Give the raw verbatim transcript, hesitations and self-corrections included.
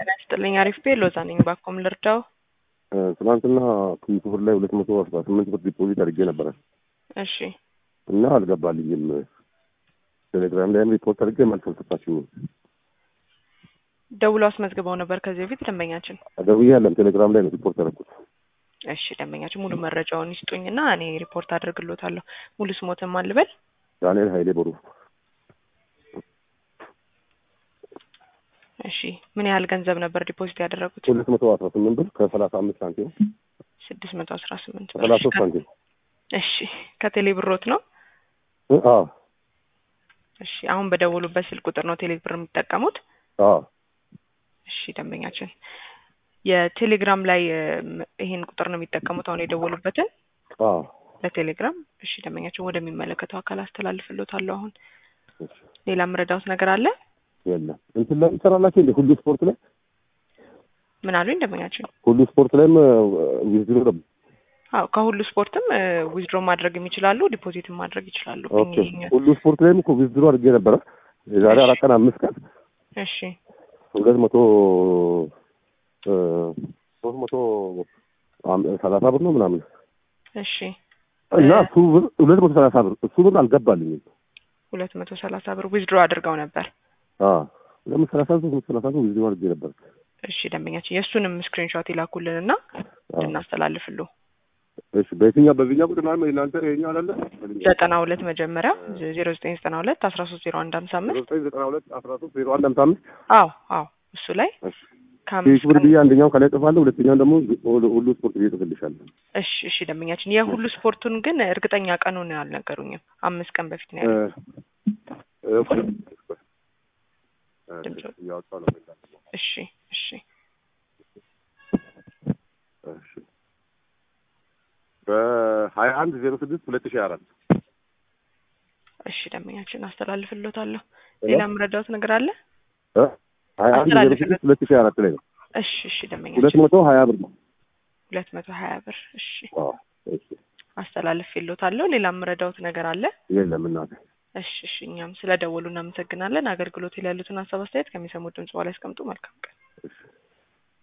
ጤና ይስጥልኝ። አሪፍ ቤ ሎዛ ነኝ። ባኮም ልርዳው? ትናንትና ክፍል ላይ ሁለት መቶ አስራ ስምንት ብር ዲፖዚት አድርጌ ነበረ። እሺ። እና አልገባልኝም። ቴሌግራም ላይም ሪፖርት አድርጌ መልስ አልሰጣችሁኝም። ደውሎ አስመዝግበው ነበር ከዚህ በፊት ደንበኛችን? ደውዬ አለም ቴሌግራም ላይ ነው ሪፖርት ያደረኩት። እሺ ደንበኛችን ሙሉ መረጃውን ይስጡኝና እኔ ሪፖርት አድርግሎታለሁ። ሙሉ ስሞትን ማን ልበል? ዳንኤል ኃይሌ ቦሩ። እሺ ምን ያህል ገንዘብ ነበር ዲፖዚት ያደረጉት? ሁለት መቶ አስራ ስምንት ብር ከሰላሳ አምስት ሳንቲም። ስድስት መቶ አስራ ስምንት ሰላሳ ሶስት ሳንቲም። እሺ ከቴሌ ብሮት ነው? አዎ። እሺ አሁን በደወሉበት ስልክ ቁጥር ነው ቴሌ ብር የሚጠቀሙት? አዎ። እሺ ደንበኛችን የቴሌግራም ላይ ይሄን ቁጥር ነው የሚጠቀሙት አሁን የደወሉበትን? አዎ። ለቴሌግራም እሺ ደንበኛችን ወደሚመለከተው አካል አስተላልፍልዎታለሁ። አሁን ሌላ ምረዳውት ነገር አለ? የለም። እንትን ላይ ይሰራላችሁ እንደ ሁሉ ስፖርት ላይ? ምን አሉኝ ደንበኛችን? ሁሉ ስፖርት ላይም ዊዝድሮ ነው? አዎ ከሁሉ ስፖርትም ዊዝድሮ ማድረግ የሚችላሉ፣ ዲፖዚትም ማድረግ ይችላሉ። ኦኬ። ሁሉ ስፖርት ላይም እኮ ዊዝድሮ አድርጌ ነበረ የዛሬ አራት ቀን አምስት ቀን። እሺ ሁለት መቶ ሶስት መቶ ሰላሳ ብር ነው ምናምን። እሺ እና እሱ ብር ሁለት መቶ ሰላሳ ብር እሱ ብር አልገባልኝም። ሁለት መቶ ሰላሳ ብር ዊዝድሮ አድርገው ነበር? አዎ ለምን ሰላሳ ሶስት ሰላሳ ብር ዊዝድሮ አድርጌ ነበር። እሺ ደንበኛችን የእሱንም ስክሪንሾት ይላኩልንና እናስተላልፍልዎ። እሺ በየትኛው በዚህኛው ቁጥር ነው እናንተ የኛው አላለ? ዘጠና ሁለት መጀመሪያ ዜሮ ዘጠኝ ዘጠና ሁለት አስራ ሶስት ዜሮ አንድ ሃምሳ አምስት ዘጠኝ ዘጠና ሁለት አስራ ሶስት ዜሮ አንድ ሃምሳ አምስት አዎ አዎ እሱ ላይ እሺ ከአምስት ብር ብዬ አንደኛው ከላይ ጽፋለሁ፣ ሁለተኛው ደግሞ ሁሉ ስፖርት ብዬ ጽፍልሻለሁ። እሺ እሺ ደንበኛችን የሁሉ ስፖርቱን ግን እርግጠኛ ቀኑን አልነገሩኝም። አምስት ቀን በፊት ነው ያለው። ያወጣው ነው። እሺ እሺ እሺ በሀያ አንድ ዜሮ ስድስት ሁለት ሺህ አራት እሺ ደንበኛችን አስተላልፍልዎታለሁ። ሌላ ምረዳውት ነገር አለ? እ ሀያ አንድ ዜሮ ስድስት ሁለት ሺህ አራት ላይ ነው። እሺ እሺ ደንበኛችን ሁለት መቶ ሀያ ብር ነው። ሁለት መቶ ሀያ ብር እሺ አዎ እሺ አስተላልፍልዎታለሁ። ሌላ ምረዳውት ነገር አለ? የለም እናቴ። እሺ እሺ እኛም ስለደወሉ እናመሰግናለን። አገልግሎት ላይ ያሉትን ሀሳብ አስተያየት ከሚሰሙት ድምጽ በኋላ ያስቀምጡ። መልካም ቀን።